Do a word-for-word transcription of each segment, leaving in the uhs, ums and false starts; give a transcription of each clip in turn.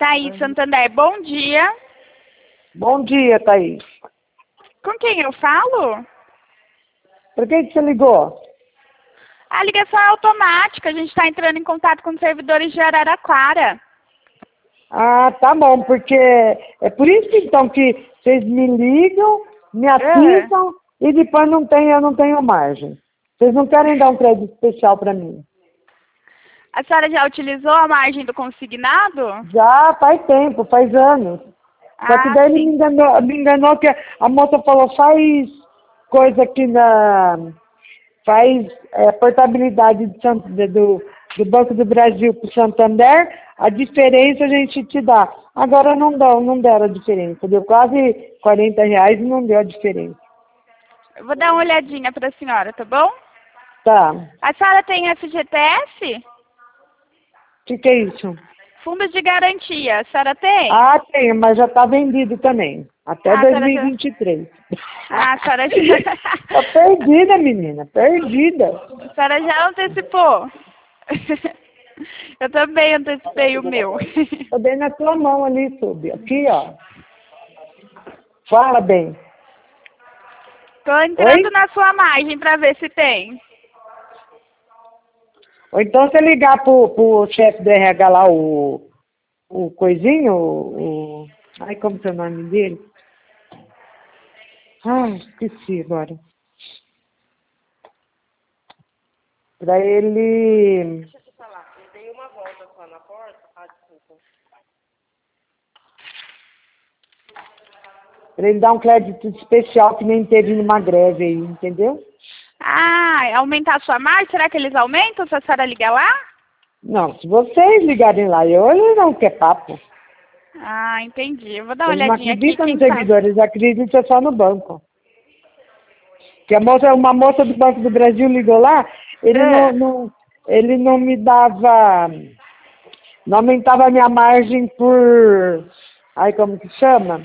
Thaís Santander, bom dia. Bom dia, Thaís. Com quem eu falo? Por que que você ligou? A ligação é automática, a gente está entrando em contato com os servidores de Araraquara. Ah, tá bom, porque é por isso então que vocês me ligam, me É. apitam e depois não tem, eu não tenho margem. Vocês não querem dar um crédito especial para mim? A senhora já utilizou a margem do consignado? Já faz tempo, faz anos. Só que Ah, daí ele sim. me enganou, me enganou que a moça falou, faz coisa aqui na... faz é, portabilidade de Sant- de- do, do Banco do Brasil para o Santander, a diferença a gente te dá. Agora não deu, não deram a diferença. Deu quase quarenta reais e não deu a diferença. Eu vou dar uma olhadinha para a senhora, tá bom? Tá. A senhora tem F G T S? O que, que é isso? Fundo de garantia, a senhora tem? Ah, tem, mas já está vendido também. Até Ah, a senhora já... dois mil e vinte e três. Ah, a senhora já... Tá perdida, menina, perdida. A senhora já antecipou. Eu também antecipei o meu. Tô bem na tua mão ali, Sub. Aqui, ó. Fala bem. Tô entrando Oi? na sua margem para ver se tem. Ou então você ligar pro, pro chefe do R H lá, o, o coisinho, o, o... Ai, como que é o nome dele? Ai, esqueci agora. Pra ele... Deixa eu te falar, eu dei uma volta só na porta. Ah, desculpa. Pra ele dar um crédito especial que nem teve numa greve aí, entendeu? Ah, aumentar a sua margem? Será que eles aumentam se a senhora ligar lá? Não, se vocês ligarem lá, eu ele não quer papo. Ah, entendi. Eu vou dar uma Eles não olhadinha aqui. acreditam Quem nos sabe? servidores, eles acreditam só no banco. Que a moça, uma moça do Banco do Brasil ligou lá, ele É. não, não, ele não me dava, não aumentava a minha margem por, aí como que chama?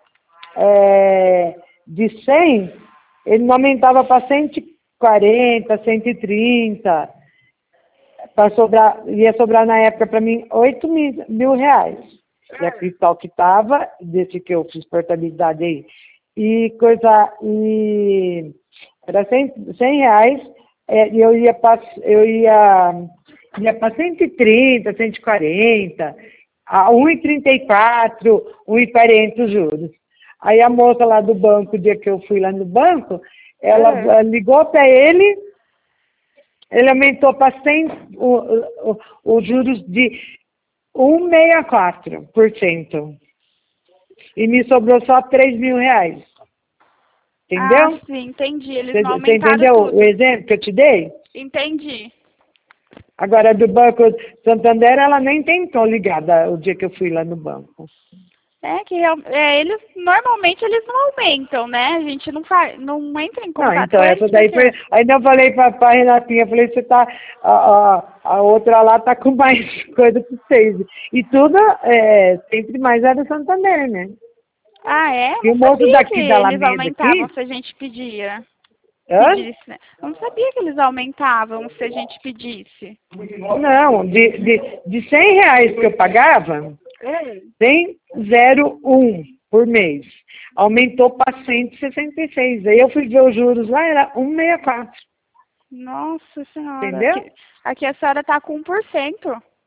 É, de cem, ele não aumentava para cento e quarenta, cento e trinta, para sobrar, ia sobrar na época para mim oito mil, mil reais. E a cristal que estava, desde que eu fiz portabilidade aí, e coisa, e era cem, cem reais, é, e eu ia para eu ia, ia para cento e trinta, cento e quarenta, a um e trinta e quatro, um e quarenta os juros. Aí a moça lá do banco, o dia que eu fui lá no banco, ela É. ligou para ele, ele aumentou para cem o- o- os juros de um vírgula sessenta e quatro por cento. E me sobrou só três mil reais. Ah, Entendeu? sim, entendi. Eles Você não você aumentaram entendeu tudo. o exemplo que eu te dei? Entendi. Agora, do Banco Santander, ela nem tentou ligar da- o dia que eu fui lá no banco. É que real- é, eles normalmente eles não aumentam, né? A gente não faz, não entra em Não, contato então com essa eles daí porque foi. Ainda eu falei pra, pra Renatinha, falei, você tá. A, a, a outra lá tá com mais coisa que vocês. E tudo é sempre mais é do Santander, né? ah, é? Eu E o não moço sabia que daqui da eles Alameda aumentavam aqui. se a gente pedia. Hã? Pedisse, né? Eu não sabia que eles aumentavam se a gente pedisse. Não, de, de, de cem reais que eu pagava, tem zero vírgula um por mês. Aumentou para cento e sessenta e seis. Aí eu fui ver os juros lá, era um vírgula sessenta e quatro. Nossa senhora, Entendeu? aqui, aqui a senhora está com um por cento.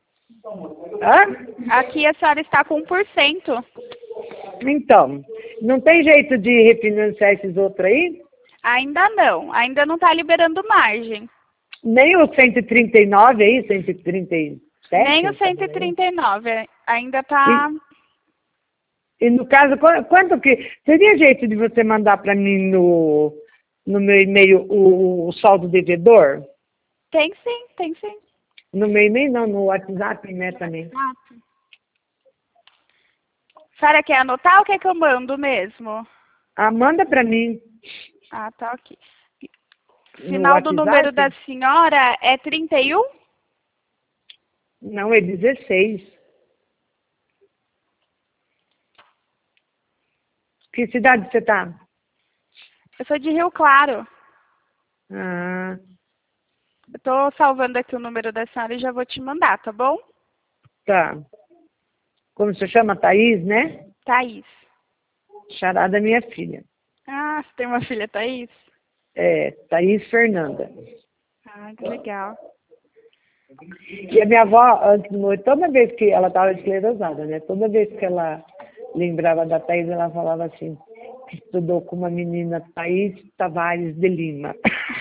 Hã? Aqui a senhora está com um por cento. Então, não tem jeito de refinanciar esses outros aí? Ainda não, ainda não está liberando margem. Nem o cento e trinta e nove aí, cento e trinta e sete? Nem o cento e trinta e nove, ainda está... E, e no caso, qu- quanto que... Teria jeito de você mandar para mim no, no meu e-mail o, o saldo devedor? Tem sim, tem sim. No meu e-mail não, no WhatsApp, né, também. A senhora quer anotar ou quer que eu mando mesmo? Ah, manda para mim. Ah, tá aqui. No Final do WhatsApp? número da senhora é trinta e um? Não, é dezesseis. Que cidade você tá? Eu sou de Rio Claro. Ah, Eu tô salvando aqui o número da senhora e já vou te mandar, tá bom? tá. Como se chama? Thaís, né? Thaís. Xará da minha filha. Ah, você tem uma filha, Thaís? É, Thaís Fernanda. Ah, que legal. E a minha avó, antes de morrer, toda vez que ela estava esclerosada, né? Toda vez que ela lembrava da Thaís, ela falava assim, que estudou com uma menina, Thaís Tavares de Lima.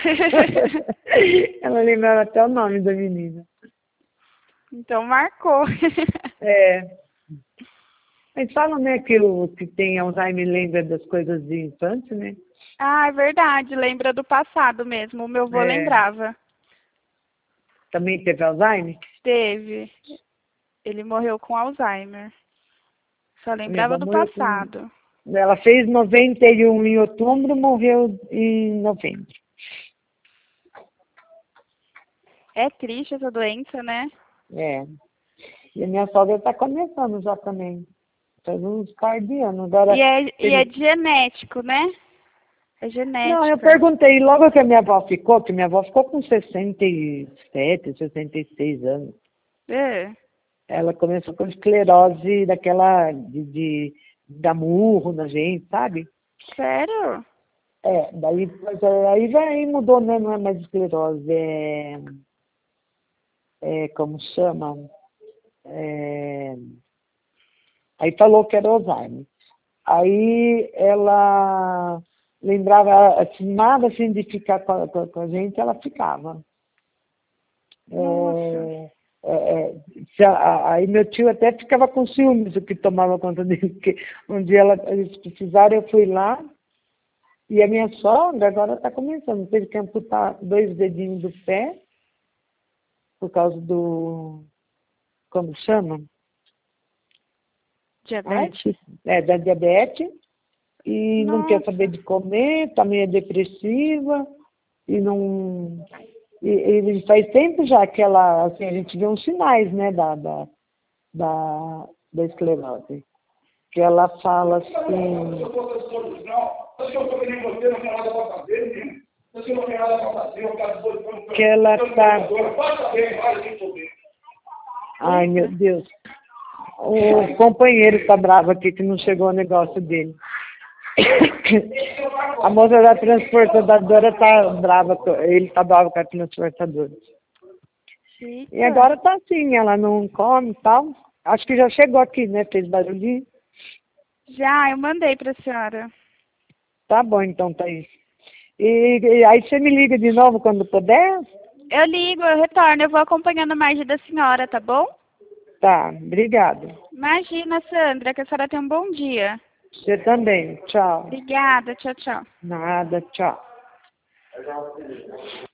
Ela lembrava até o nome da menina. Então marcou. É. Mas falam, né, que o que tem Alzheimer lembra das coisas de infância, né? Ah, é verdade. Lembra do passado mesmo. O meu avô É. lembrava. Também teve Alzheimer? Teve. Ele morreu com Alzheimer. Só A minha lembrava avó do morreu com... passado. Ela fez noventa e um em outubro, morreu em novembro. É triste essa doença, né? É. E a minha sogra está começando já também. Faz uns par de anos. Agora, E é, e ele... é genético, né? É Não, eu genética. perguntei, logo que a minha avó ficou, que minha avó ficou com sessenta e sete, sessenta e seis anos. É. Ela começou com esclerose daquela de, de dar murro na gente, sabe? Sério? É, daí mas, é, aí vai, mudou, né? Não é mais esclerose, é, é como chama? É, aí falou que era Alzheimer. Aí ela lembrava, assim, nada assim de ficar com a, com a gente, ela ficava. Nossa. É, é, é, se a- aí meu tio até ficava com ciúmes do que tomava conta dele, porque um dia ela, eles precisaram, eu fui lá, e a minha sogra agora está começando, teve que amputar dois dedinhos do pé, por causa do, como chama? Ai, Diabetes? é, da diabetes, e não quer saber Nossa. de comer, está meio depressiva, e não... E, ele faz tempo já que ela, assim, a gente vê uns sinais, né, da, da, da, da esclerose. Que ela fala assim... Que ela está... Ai, meu Deus. O companheiro está bravo aqui que não chegou o negócio dele. A moça da transportadora está brava, com- ele está bravo com a transportadora. E Eita. agora tá assim, ela não come e tal. Acho que já chegou aqui, né? Fez barulhinho. Já, eu mandei pra senhora. Tá bom, então, Thaís. E, e aí você me liga de novo quando puder? Eu ligo, eu retorno. Eu vou acompanhando a margem da senhora, tá bom? Tá, obrigado. Imagina, Sandra, que a senhora tenha um bom dia. Você também. Tchau. Obrigada. Tchau, tchau. Nada, tchau.